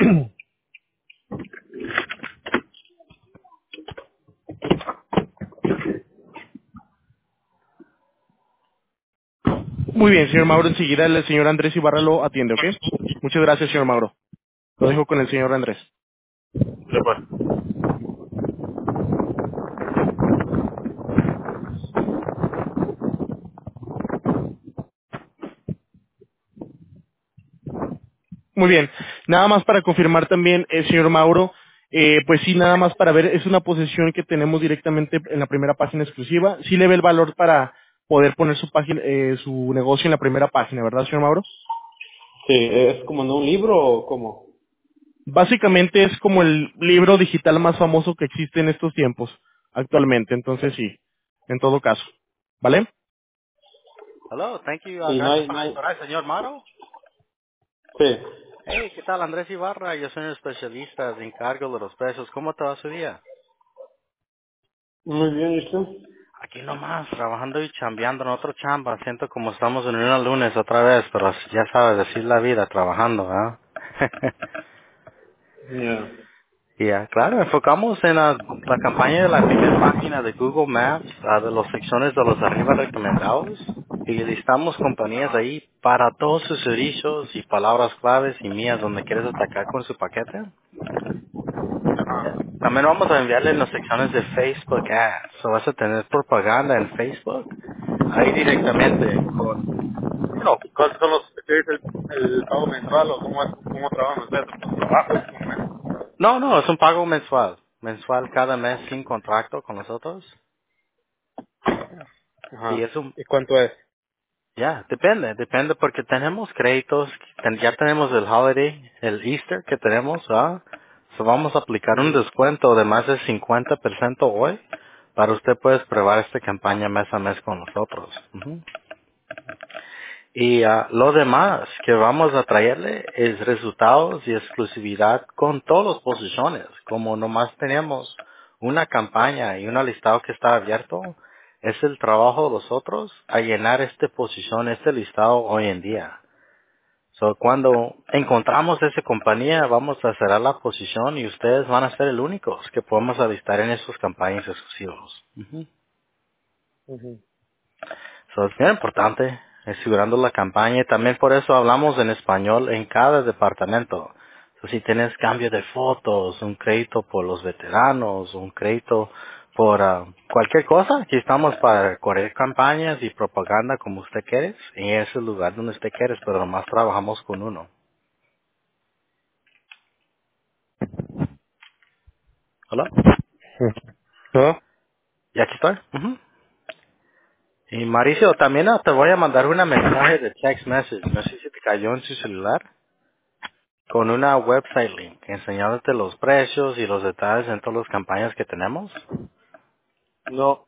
Muy bien, señor Mauro, enseguida el señor Andrés Ibarra lo atiende, ¿ok? Muchas gracias, señor Mauro. Lo dejo con el señor Andrés. Después. Muy bien. Nada más para confirmar también, señor Mauro, pues sí, nada más para ver, es una posición que tenemos directamente en la primera página exclusiva. Sí le ve el valor para poder poner su página, su negocio en la primera página, ¿verdad, señor Mauro? Sí, ¿es como en un libro o cómo? Básicamente es como el libro digital más famoso que existe en estos tiempos, actualmente. Entonces sí, en todo caso. ¿Vale? Hello, thank you. Y Gracias no por hay, esperar, señor Maro. sí. Hey, ¿qué tal? Andrés Ibarra. Yo soy un especialista de encargo de los precios. ¿Cómo te va su día? Muy bien, ¿y usted? Aquí nomás, trabajando y chambeando en otro chamba. Siento como estamos en un lunes otra vez, pero ya sabes, decir la vida trabajando, ¿ah? Ya. Ya, claro, enfocamos en la campaña de la primera página de Google Maps, de las secciones de los arriba recomendados, y listamos compañías ahí para todos sus servicios y palabras claves y mías donde quieres atacar con su paquete. También vamos a enviarle en las secciones de Facebook Ads. So vas a tener propaganda en Facebook, ahí directamente con... ¿Cuáles son los, qué es el pago mensual o cómo trabajan ustedes? ¿Por trabajo? ¿Cómo es? No, no, es un pago mensual. Mensual cada mes sin contrato con nosotros. Y Ajá. es un... ¿Y cuánto es? Ya, depende porque tenemos créditos, ya tenemos el holiday, el Easter que tenemos, ¿ah? So vamos a aplicar un Ujú. descuento de más del 50% hoy para usted puede probar esta campaña mes a mes con nosotros. Ujú. Y lo demás que vamos a traerle es resultados y exclusividad con todas las posiciones. Como nomás tenemos una campaña y un listado que está abierto, es el trabajo de nosotros a llenar esta posición, este listado hoy en día. So, cuando encontramos esa compañía, vamos a cerrar la posición y ustedes van a ser el únicos que podemos alistar en esas campañas exclusivas. Ujú. Ujú. So, es bien importante asegurando la campaña y también por eso hablamos en español en cada departamento. So, si tienes cambio de fotos, un crédito por los veteranos, un crédito por cualquier cosa, aquí estamos para correr campañas y propaganda como usted quiere en ese lugar donde usted quiere, pero nomás trabajamos con uno. ¿Hola? ¿No? ¿Y aquí estoy? Ujú. Y Mauricio, también te voy a mandar una mensaje de text message, no sé si te cayó en su celular. Con una website link, enseñándote los precios y los detalles en todas las campañas que tenemos. No.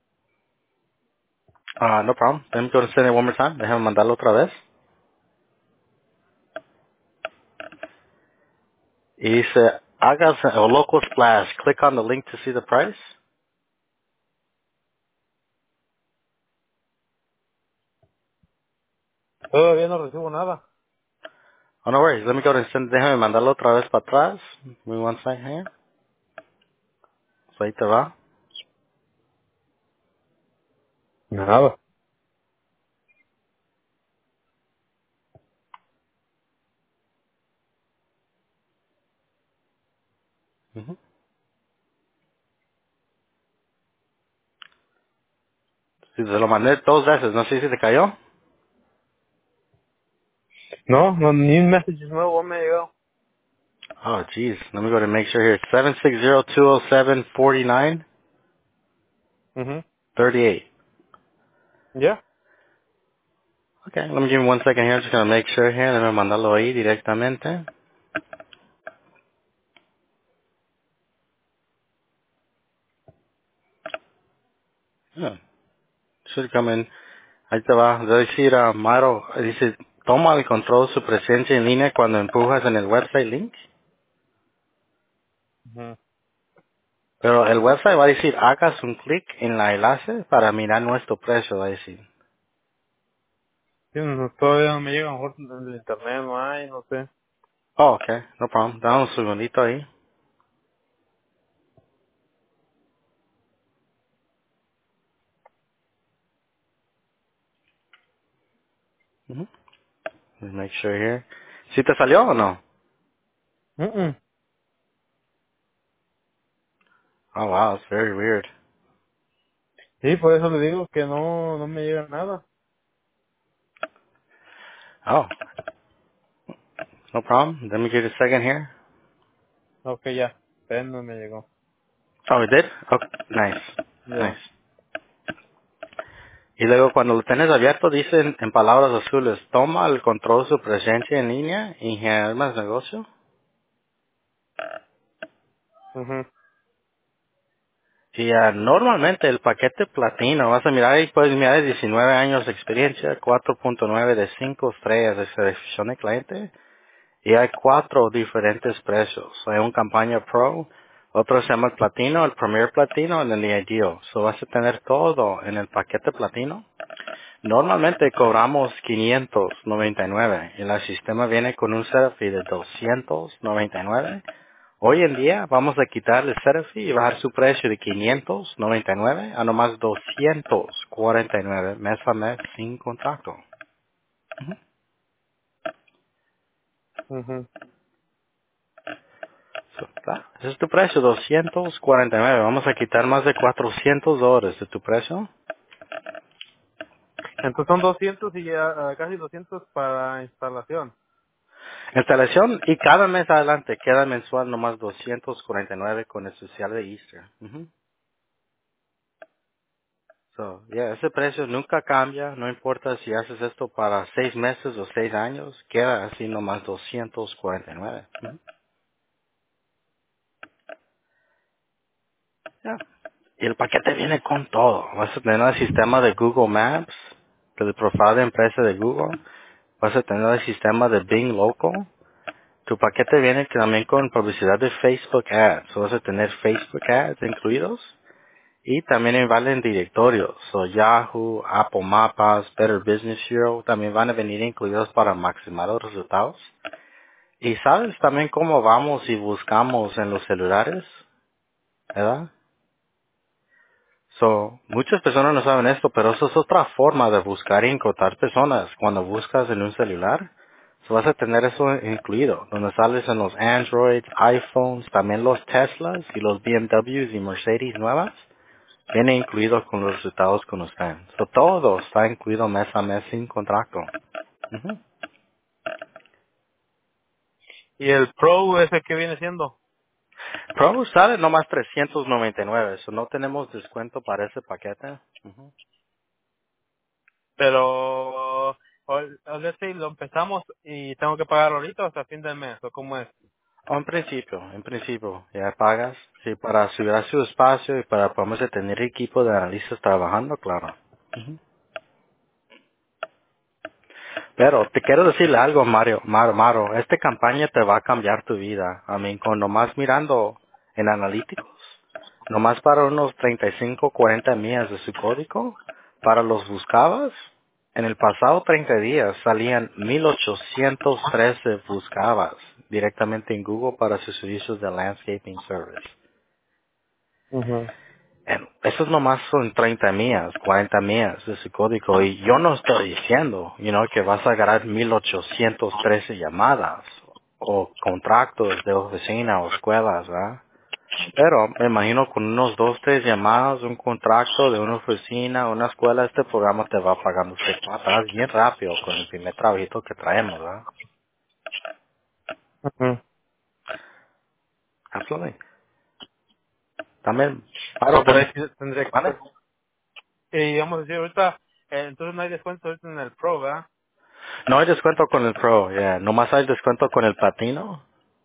No problem. Let me go and send it one more time. Déjame mandarlo otra vez. Y dice, hagas a local splash. Click on the link to see the price. Todavía no recibo nada. Oh, no worries. Let me go and send, déjame mandarlo otra vez para atrás. Give me one second here. So ahí te va. Nada. Ujú. Sí, se lo mandé dos veces. No sé si te cayó. No, no, ni un message nuevo me ha llegado. Oh, jeez. Let me go and make sure here. 760-207-4938. Mhm. ¿Ya? Okay, let me give me one second here. Just gonna make sure here. Déjame mandarlo ahí directamente. Yeah, should come in. Ahí te va. Va a decir a Maro, dice, toma el control su presencia en línea cuando empujas en el website link. Ujú. Pero el website va a decir, hagas un clic en la enlace para mirar nuestro precio, va a decir. Sí, no, todavía no me llega, a lo mejor en el internet no hay, no sé. Oh, okay, no problem. Dame un segundito ahí. Ujú. Let's make sure here. ¿Sí te salió o no? Mm. Oh, wow, it's very weird. Sí, por eso le digo que no me llega nada. Oh, no problem. Let me give you a second here. Ok, ya. Ven, no me llegó. Oh, it did? Okay, nice. Ya. Nice. Y luego cuando lo tienes abierto dice en palabras azules, toma el control de su presencia en línea y generar más negocio. Ujú. Y normalmente el paquete platino, vas a mirar y puedes mirar 19 años de experiencia, 4.9 de 5 estrellas de selección de cliente y hay 4 diferentes precios. Hay un campaña pro, otro se llama el platino, el premier platino y el ideal. So vas a tener todo en el paquete platino. Normalmente cobramos 599 y el sistema viene con un setup fee de 299. Hoy en día vamos a quitar el setup fee y bajar su precio de 599 a nomás 249 mes a mes sin contrato. Ujú. So, claro, ese es tu precio, 249. Vamos a quitar más de $400 de tu precio. Entonces son 200 y ya casi 200 para instalación. Instalación y cada mes adelante queda mensual nomás 249 con el social de Easter. Ujú. So, yeah, ese precio nunca cambia, no importa si haces esto para 6 meses o 6 años, queda así nomás 249. Ujú. Yeah. Y el paquete viene con todo. Vas a tener el sistema de Google Maps, del profile de empresa de Google, vas a tener el sistema de Bing Local. Tu paquete viene también con publicidad de Facebook Ads. So, vas a tener Facebook Ads incluidos. Y también valen directorios, so Yahoo, Apple Mapas, Better Business Hero, también van a venir incluidos para maximizar los resultados. Y sabes también cómo vamos y buscamos en los celulares, ¿verdad? So, muchas personas no saben esto, pero eso es otra forma de buscar y encontrar personas. Cuando buscas en un celular, so vas a tener eso incluido, donde sales en los Androids, iPhones, también los Teslas y los BMWs y Mercedes nuevas. Viene incluido con los resultados con usted. So, todo está incluido mes a mes sin contrato. Ujú. ¿Y el Pro ese que viene siendo? Pro sale nomás 399, so no tenemos descuento para ese paquete. Ujú. Pero, let's say, lo empezamos y tengo que pagar ahorita hasta fin del mes, ¿o cómo es? O en principio, ya pagas, sí, para asegurar su espacio y para podemos tener equipo de analistas trabajando, claro. Ujú. Pero te quiero decirle algo, Maro, esta campaña te va a cambiar tu vida. A mí, con nomás mirando en analíticos, nomás para unos 35, 40 millas de su código, para los buscabas, en el pasado 30 días salían 1813 buscabas directamente en Google para sus servicios de landscaping service. Ujú. Eso es nomás son 30 millas, 40 millas de su código. Y yo no estoy diciendo, que vas a ganar 1813 llamadas o contratos de oficina o escuelas, ¿verdad? Pero me imagino con unos 2, 3 llamadas, un contrato de una oficina, una escuela, este programa te va pagando usted para atrás bien rápido con el primer trabajito que traemos, ¿verdad? Ujú. Absolutely. También, No, claro, pero ahí sí tendría que ¿vale? ser. Y vamos a decir, ahorita, entonces no hay descuento ahorita en el Pro, ¿verdad? No hay descuento con el Pro, yeah. Nomás hay descuento con el Platino.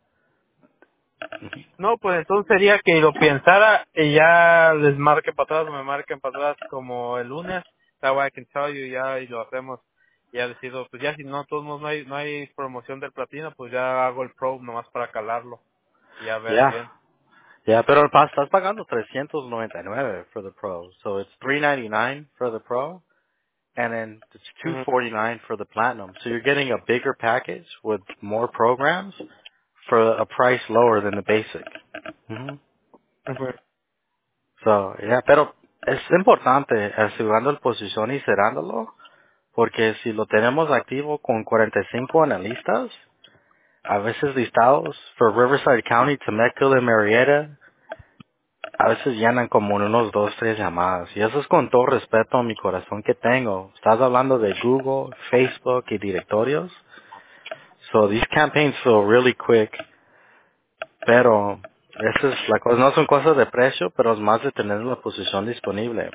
No, pues entonces sería que lo pensara y ya les marque para atrás o me marquen para atrás como el lunes. That way I can tell you ya y lo hacemos. Ya decido, pues ya si no, todos modos no hay promoción del platino, pues ya hago el Pro nomás para calarlo y ya ver Ya, bien. pero estás pagando 399 for the Pro. So it's 399 for the Pro. and then it's Ujú. $249 for the platinum. So you're getting a bigger package with more programs for a price lower than the basic. Mhm. Ujú. So, yeah, pero es importante asegurando la posición y cerrándolo, porque si lo tenemos activo con 45 analistas, a veces listados for Riverside County, Temecula y Marietta, a veces llenan como en unos 2, 3 llamadas. Y eso es con todo respeto a mi corazón que tengo. Estás hablando de Google, Facebook y directorios. So these campaigns feel really quick, pero esa es la cosa. No son cosas de precio, pero es más de tener la posición disponible.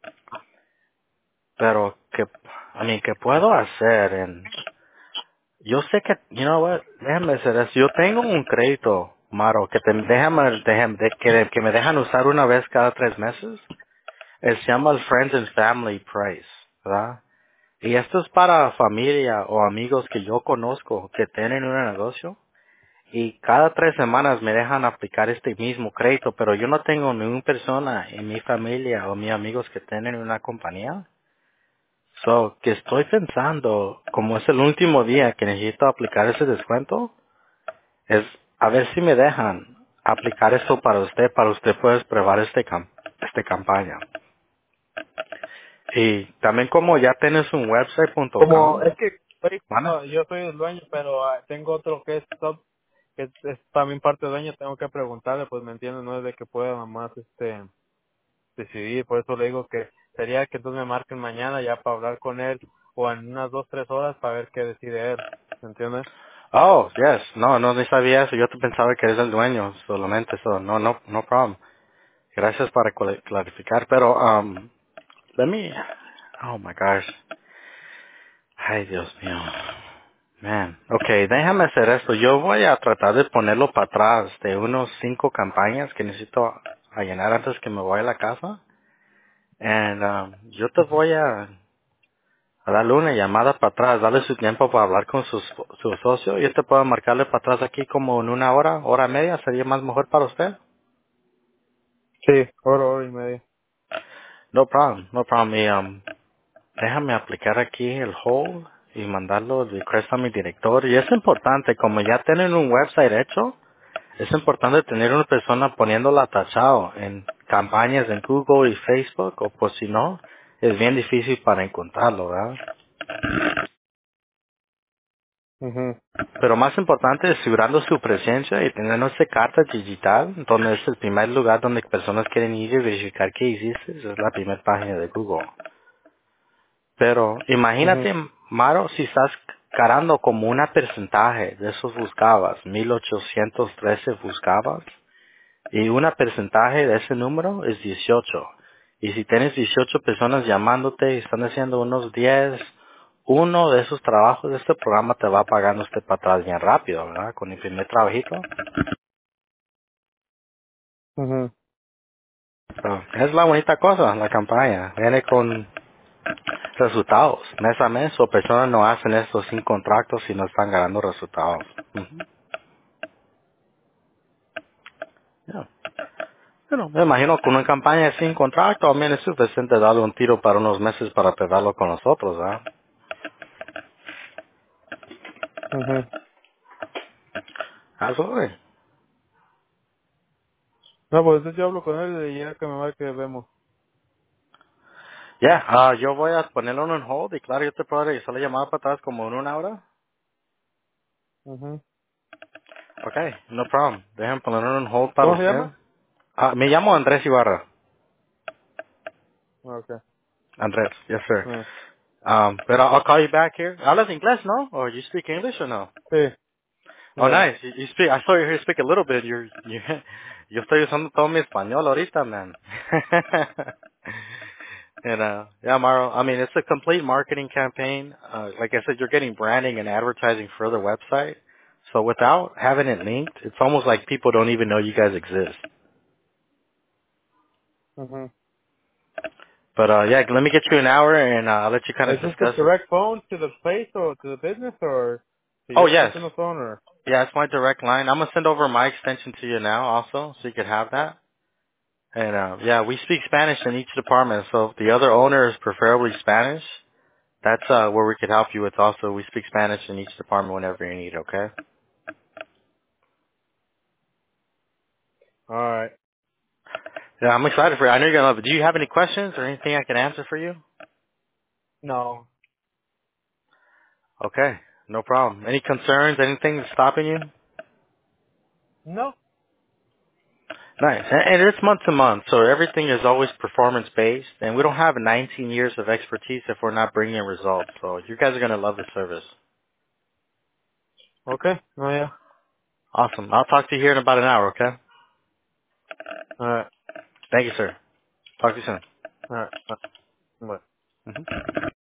Pero ¿qué puedo hacer? Yo sé que, you know what, déjame hacer eso. Yo tengo un crédito, Maro, que que me dejan usar una vez cada 3 meses. Se llama el Friends and Family Price, ¿verdad? Y esto es para familia o amigos que yo conozco que tienen un negocio. Y cada 3 semanas me dejan aplicar este mismo crédito, pero yo no tengo ninguna persona en mi familia o mis amigos que tienen una compañía. So, que estoy pensando, como es el último día que necesito aplicar ese descuento, es a ver si me dejan aplicar esto para usted puede probar este campaña. Y también como ya tienes un Como website.com, es que ¿vale? yo soy el dueño, pero tengo otro que es top, que es también parte dueño, tengo que preguntarle, pues me entiende, no es de que pueda nomás decidir, por eso le digo que sería que entonces me marquen mañana ya para hablar con él o en unas 2, 3 horas para ver qué decide él, ¿me entiendes? Oh, yes. No, no ni sabía eso. Yo te pensaba que eres el dueño solamente. So, no problem. Gracias para clarificar. Pero, let me, oh my gosh. Ay, Dios mío. Man. Okay, déjame hacer esto. Yo voy a tratar de ponerlo para atrás de unos 5 campañas que necesito a llenar antes que me voy a la casa. And, yo te voy a darle una llamada para atrás, darle su tiempo para hablar con su socio. Yo te puedo marcarle para atrás aquí como en una hora y media. ¿Sería más mejor para usted? Sí, hora y media. No problem, no problem. Y, déjame aplicar aquí el hold y mandarlo el request a mi director. Y es importante, como ya tienen un website hecho, es importante tener una persona poniéndola tachado en campañas en Google y Facebook, o pues si no, es bien difícil para encontrarlo, ¿verdad? Ujú, Pero más importante es asegurando su presencia y tener nuestra carta digital, donde es el primer lugar donde personas quieren ir y verificar que hiciste, es la primera página de Google. Pero ujú, imagínate, Maro, si estás carando como una porcentaje de esos buscabas, 1813 buscabas, y una porcentaje de ese número es 18. Y si tienes 18 personas llamándote y están haciendo unos 10, uno de esos trabajos de este programa te va pagando usted para atrás bien rápido, ¿verdad? Con el primer trabajito. ujú. So, es la bonita cosa, la campaña. Viene con resultados. Mes a mes, o personas no hacen esto sin contratos y no están ganando resultados. Ujú. Yeah. Bueno, me imagino que una campaña sin contrato también es suficiente darle un tiro para unos meses para pegarlo con nosotros, ¿verdad? Ujú. Absolutely. No, pues entonces yo hablo con él y ya que me marque vemos. Ya, yo voy a ponerlo en hold y claro, yo te puedo regresar la llamada para atrás como en una hora. Ujú. Okay, no problem. Dejen ponerlo en hold para ¿Cómo se usted. llama? Me llamo Andrés Ibarra. Okay. Andrés, yes sir. Ah, But I'll call you back here. ¿Hablas inglés, no? Or you speak English or no? sí, Oh, yeah. nice. You speak. I saw you here speak a little bit. Yo estoy usando todo mi español ahorita, man. And yeah, Maro. I mean, it's a complete marketing campaign. Like I said, you're getting branding and advertising for the website. So without having it linked, it's almost like people don't even know you guys exist. Ujú. But yeah, let me get you an hour, and I'll let you kind of Is this the discuss it. direct phone to the place or to the business or to Oh your yes, personal phone or? yeah, it's my direct line. I'm gonna send over my extension to you now, also, so you can have that. And yeah, we speak Spanish in each department, so if the other owner is preferably Spanish, That's where we could help you with also. We speak Spanish in each department whenever you need, okay? All right. Yeah, I'm excited for you. I know you're going to love it. Do you have any questions or anything I can answer for you? No. Okay, no problem. Any concerns, anything that's stopping you? No. Nice. And it's month to month, so everything is always performance based, and we don't have 19 years of expertise if we're not bringing results. So you guys are going to love the service. Okay. Oh yeah. Awesome. I'll talk to you here in about an hour, okay? All right. Thank you, sir. Talk to you soon. All right. Bye. Mhm.